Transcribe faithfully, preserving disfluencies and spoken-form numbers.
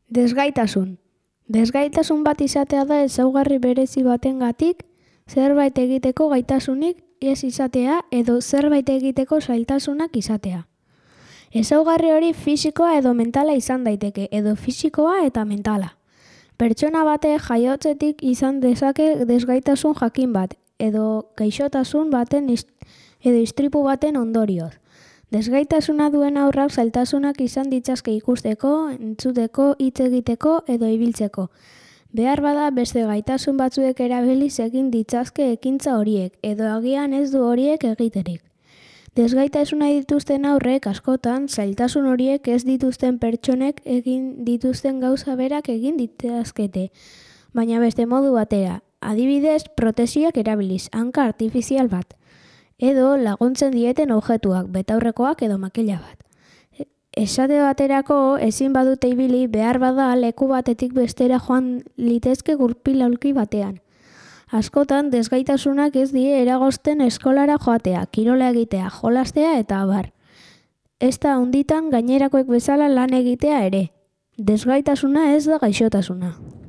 Desgaitasun. Desgaitasun bat izatea da ezaugarri berezi batengatik zerbait egiteko gaitasunik ez izatea edo zerbait egiteko zailtasunak izatea. Ezaugarri hori fisikoa edo mentala izan daiteke, edo fisikoa eta mentala. Pertsona batek jaiotzetik izan dezake desgaitasun jakin bat, edo gaixotasun baten ist- edo istripu baten ondorioz. Desgaitasuna duen haurrak zailtasunak izan ditzazke ikusteko, entzuteko, hitz egiteko edo ibiltzeko. Behar bada beste gaitasun batzuek erabiliz egin ditzazke ekintza horiek, edo agian ez du horiek egiterik. Desgaitasuna dituzten haurrek askotan zailtasun horiek ez dituzten pertsonek egin dituzten gauza berak egin ditazkete, baina beste modu batera, adibidez protesiak erabiliz, hanka artifizial bat, edo laguntzen dieten objektuak, betaurrekoak edo makila bat. Esate baterako ezin badute ibili behar bada leku batetik bestera joan litezke gurpil aulki batean. Askotan desgaitasunak ez die eragozten eskolara joatea, kirola egitea, jolastea eta abar. Ez da handitan gainerakoek bezala lan egitea ere. Desgaitasuna ez da gaixotasuna.